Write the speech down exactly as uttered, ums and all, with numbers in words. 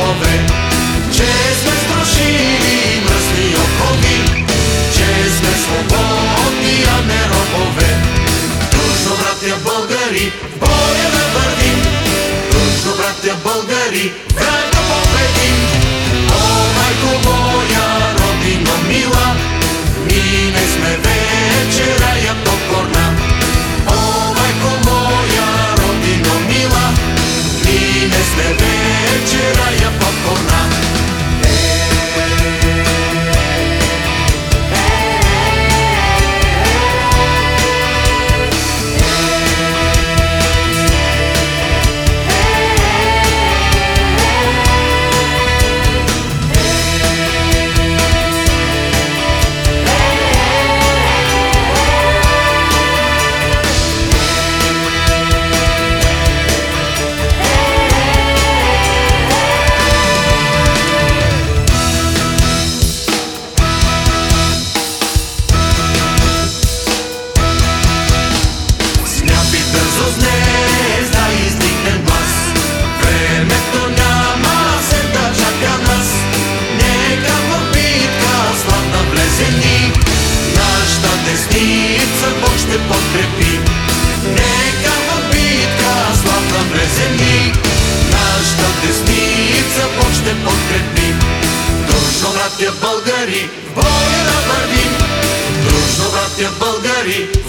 робове, че сме страшили мръсни окови, че сме свободни, а не робове. Дружно, братя българи, в боя да вървим, дружно, братя българи, враг да победим. О, майко моя, родино мила, ние не сме вече рая покорна. О, майко моя, родино мила, ние не сме вече рая покорна. Бог ще подкрепи. Нека в битка славна влезе ни, нашата десница Бог ще подкрепи. Дружно, братя българи, в боя да вървим, дружно, братя българи,